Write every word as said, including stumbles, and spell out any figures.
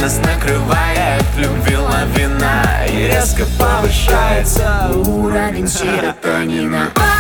нас накрывает любви лавина, и резко повышается уровень серотонина.